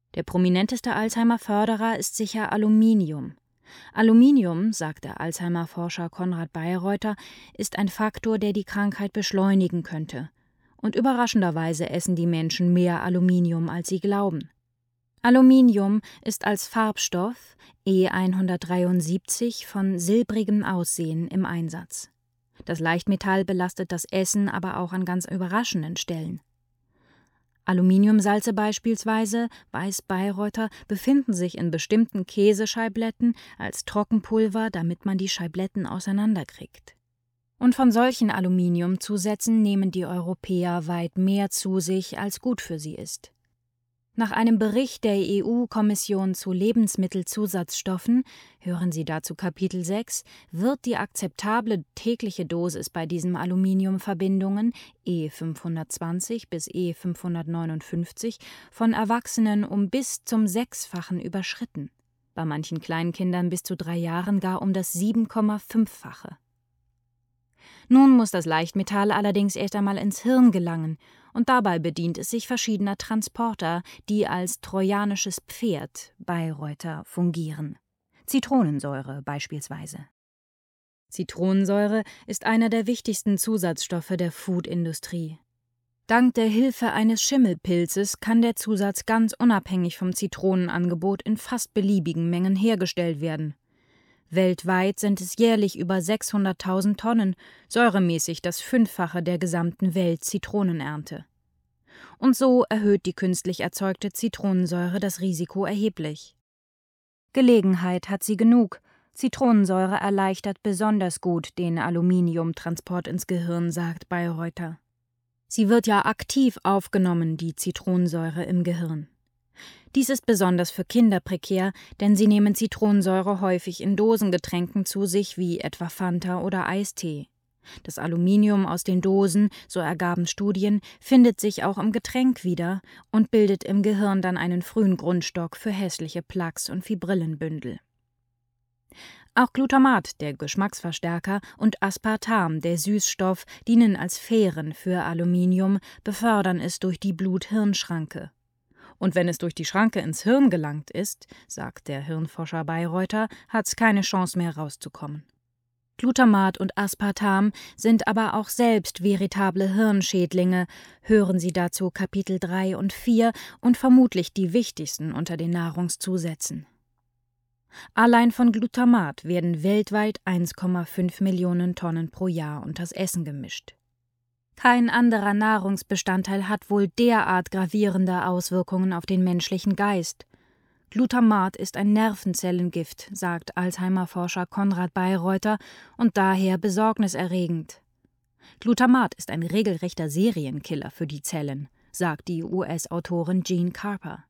Der prominenteste Alzheimer-Förderer ist sicher Aluminium. Aluminium, sagt der Alzheimer-Forscher Konrad Bayreuther, ist ein Faktor, der die Krankheit beschleunigen könnte. Und überraschenderweise essen die Menschen mehr Aluminium, als sie glauben. Aluminium ist als Farbstoff E173 von silbrigem Aussehen im Einsatz. Das Leichtmetall belastet das Essen aber auch an ganz überraschenden Stellen. Aluminiumsalze beispielsweise, weiß Bayreuther, befinden sich in bestimmten Käsescheibletten als Trockenpulver, damit man die Scheibletten auseinanderkriegt. Und von solchen Aluminiumzusätzen nehmen die Europäer weit mehr zu sich, als gut für sie ist. Nach einem Bericht der EU-Kommission zu Lebensmittelzusatzstoffen, hören Sie dazu Kapitel 6, wird die akzeptable tägliche Dosis bei diesen Aluminiumverbindungen E520 bis E559 von Erwachsenen um bis zum 6-fachen überschritten, bei manchen Kleinkindern bis zu 3 Jahren gar um das 7,5-fache. Nun muss das Leichtmetall allerdings erst einmal ins Hirn gelangen, und dabei bedient es sich verschiedener Transporter, die als trojanisches Pferd, Bayreuther, fungieren. Zitronensäure beispielsweise. Zitronensäure ist einer der wichtigsten Zusatzstoffe der Foodindustrie. Dank der Hilfe eines Schimmelpilzes kann der Zusatz ganz unabhängig vom Zitronenangebot in fast beliebigen Mengen hergestellt werden. Weltweit sind es jährlich über 600.000 Tonnen, säuremäßig das 5-fache der gesamten Welt-Zitronenernte. Und so erhöht die künstlich erzeugte Zitronensäure das Risiko erheblich. Gelegenheit hat sie genug. Zitronensäure erleichtert besonders gut den Aluminiumtransport ins Gehirn, sagt Bayreuther. Sie wird ja aktiv aufgenommen, die Zitronensäure im Gehirn. Dies ist besonders für Kinder prekär, denn sie nehmen Zitronensäure häufig in Dosengetränken zu sich, wie etwa Fanta oder Eistee. Das Aluminium aus den Dosen, so ergaben Studien, findet sich auch im Getränk wieder und bildet im Gehirn dann einen frühen Grundstock für hässliche Plaques und Fibrillenbündel. Auch Glutamat, der Geschmacksverstärker, und Aspartam, der Süßstoff, dienen als Fähren für Aluminium, befördern es durch die Blut-Hirn-Schranke. Und wenn es durch die Schranke ins Hirn gelangt ist, sagt der Hirnforscher Bayreuther, hat's keine Chance mehr rauszukommen. Glutamat und Aspartam sind aber auch selbst veritable Hirnschädlinge, hören Sie dazu Kapitel 3 und 4 und vermutlich die wichtigsten unter den Nahrungszusätzen. Allein von Glutamat werden weltweit 1,5 Millionen Tonnen pro Jahr unters Essen gemischt. Kein anderer Nahrungsbestandteil hat wohl derart gravierende Auswirkungen auf den menschlichen Geist. Glutamat ist ein Nervenzellengift, sagt Alzheimer-Forscher Konrad Bayreuther, und daher besorgniserregend. Glutamat ist ein regelrechter Serienkiller für die Zellen, sagt die US-Autorin Jean Carper.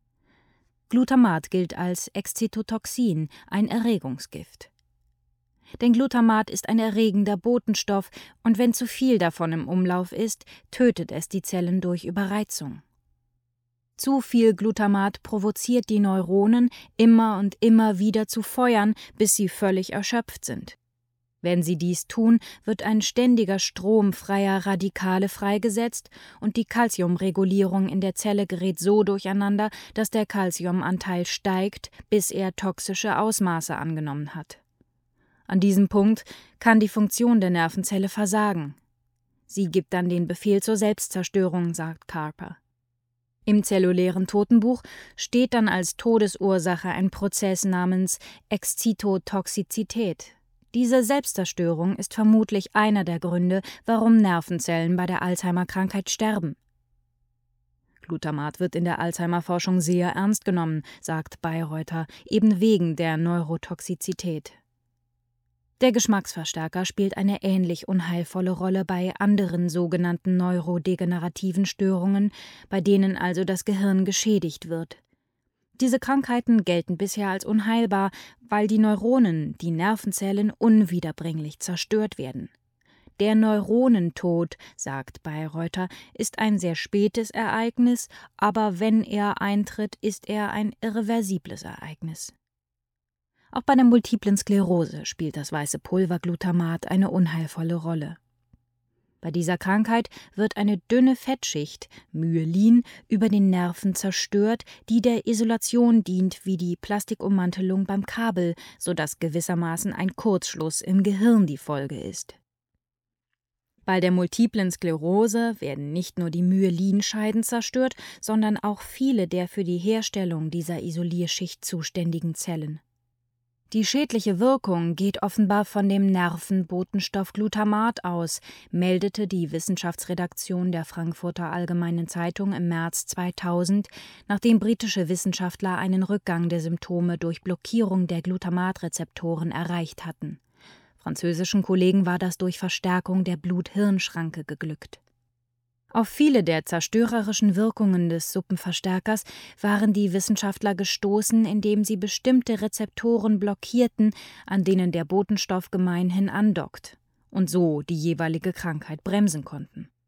Glutamat gilt als Excitotoxin, ein Erregungsgift. Denn Glutamat ist ein erregender Botenstoff, und wenn zu viel davon im Umlauf ist, tötet es die Zellen durch Überreizung. Zu viel Glutamat provoziert die Neuronen, immer und immer wieder zu feuern, bis sie völlig erschöpft sind. Wenn sie dies tun, wird ein ständiger Strom freier Radikale freigesetzt und die Calciumregulierung in der Zelle gerät so durcheinander, dass der Calciumanteil steigt, bis er toxische Ausmaße angenommen hat. An diesem Punkt kann die Funktion der Nervenzelle versagen. Sie gibt dann den Befehl zur Selbstzerstörung, sagt Carper. Im zellulären Totenbuch steht dann als Todesursache ein Prozess namens Excitotoxizität. Diese Selbstzerstörung ist vermutlich einer der Gründe, warum Nervenzellen bei der Alzheimer-Krankheit sterben. Glutamat wird in der Alzheimer-Forschung sehr ernst genommen, sagt Bayreuther, eben wegen der Neurotoxizität. Der Geschmacksverstärker spielt eine ähnlich unheilvolle Rolle bei anderen sogenannten neurodegenerativen Störungen, bei denen also das Gehirn geschädigt wird. Diese Krankheiten gelten bisher als unheilbar, weil die Neuronen, die Nervenzellen, unwiederbringlich zerstört werden. Der Neuronentod, sagt Bayreuther, ist ein sehr spätes Ereignis, aber wenn er eintritt, ist er ein irreversibles Ereignis. Auch bei der multiplen Sklerose spielt das weiße Pulver Glutamat eine unheilvolle Rolle. Bei dieser Krankheit wird eine dünne Fettschicht, Myelin, über den Nerven zerstört, die der Isolation dient wie die Plastikummantelung beim Kabel, sodass gewissermaßen ein Kurzschluss im Gehirn die Folge ist. Bei der multiplen Sklerose werden nicht nur die Myelinscheiden zerstört, sondern auch viele der für die Herstellung dieser Isolierschicht zuständigen Zellen. Die schädliche Wirkung geht offenbar von dem Nervenbotenstoff Glutamat aus, meldete die Wissenschaftsredaktion der Frankfurter Allgemeinen Zeitung im März 2000, nachdem britische Wissenschaftler einen Rückgang der Symptome durch Blockierung der Glutamatrezeptoren erreicht hatten. Französischen Kollegen war das durch Verstärkung der Blut-Hirn-Schranke geglückt. Auf viele der zerstörerischen Wirkungen des Suppenverstärkers waren die Wissenschaftler gestoßen, indem sie bestimmte Rezeptoren blockierten, an denen der Botenstoff gemeinhin andockt, und so die jeweilige Krankheit bremsen konnten.